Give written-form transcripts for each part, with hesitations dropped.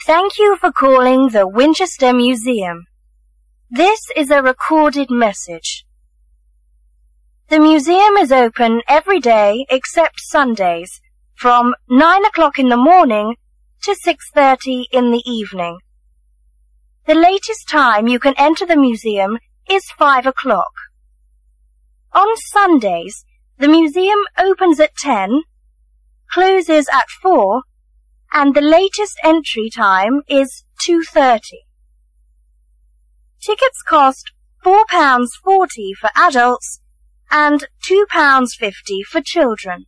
Thank you for calling the Winchester Museum. This is a recorded message. The museum is open every day except Sundays from 9 o'clock in the morning to 6:30 in the evening. The latest time you can enter the museum is 5 o'clock. On Sundays, the museum opens at 10, closes at 4, and the latest entry time is 2:30. Tickets cost £4.40 for adults and £2.50 for children.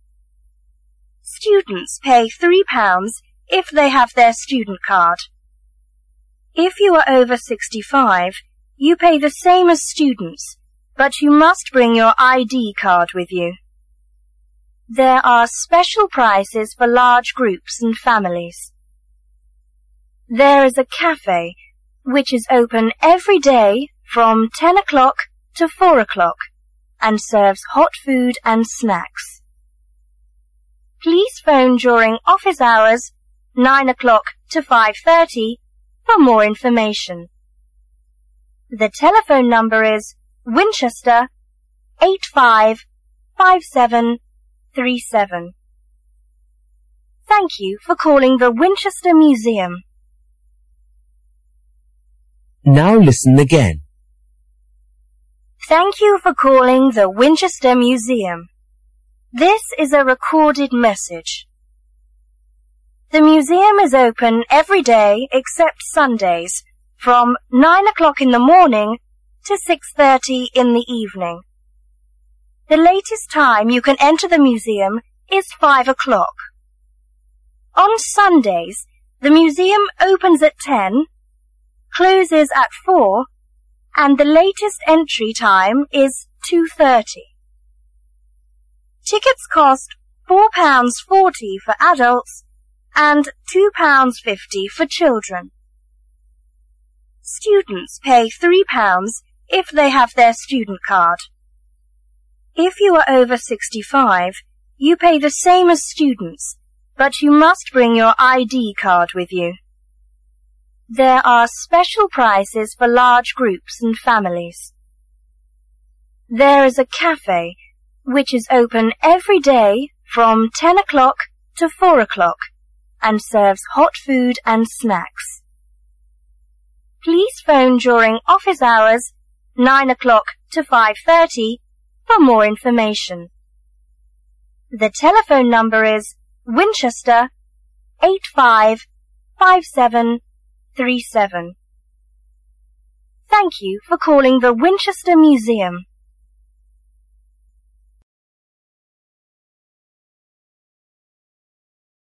Students pay £3 if they have their student card. If you are over 65, you pay the same as students, but you must bring your ID card with you. There are special prices for large groups and families. There is a cafe, which is open every day from 10 o'clock to 4 o'clock and serves hot food and snacks. Please phone during office hours 9 o'clock to 5:30 for more information. The telephone number is Winchester 855737. Thank you for calling the Winchester Museum. Now listen again. Thank you for calling the Winchester Museum. This is a recorded message. The museum is open every day except Sundays from 9 o'clock in the morning to 6:30 in the evening. The latest time you can enter the museum is 5 o'clock. On Sundays, the museum opens at 10, closes at 4, and the latest entry time is 2:30. Tickets cost £4.40 for adults and £2.50 for children. Students pay £3 if they have their student card. If you are over 65, you pay the same as students, but you must bring your ID card with you. There are special prices for large groups and families. There is a cafe, which is open every day from 10 o'clock to 4 o'clock and serves hot food and snacks. Please phone during office hours 9 o'clock to 5:30 for more information. The telephone number is Winchester 855737. Thank you for calling the Winchester Museum.